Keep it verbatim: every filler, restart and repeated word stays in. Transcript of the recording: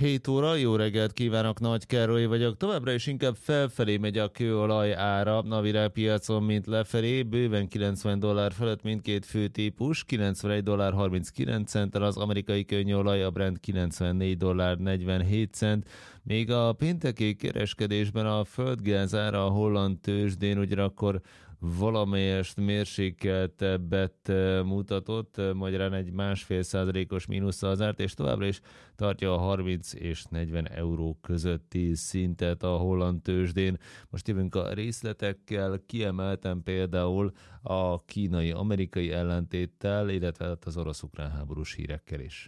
hét óra, jó reggelt kívánok, Nagy Károly vagyok. Továbbra is inkább felfelé megy a kőolaj ára a világpiacon, mint lefelé. Bőven kilencven dollár felett mindkét főtípus, kilencvenegy dollár harminckilenc centtel, az amerikai kőolaj, a Brent kilencvennégy dollár negyvenhét cent. Még a pénteki kereskedésben a földgáz ára a holland tőzsdén ugyanakkor valamelyest mérsékeltebbet mutatott, magyarán egy másfél százalékos mínusszal zárt, és továbbra is tartja a harminc és negyven euró közötti szintet a holland tőzsdén. Most jövünk a részletekkel, kiemeltem például a kínai-amerikai ellentéttel, illetve az orosz-ukrán háborús hírekkel is.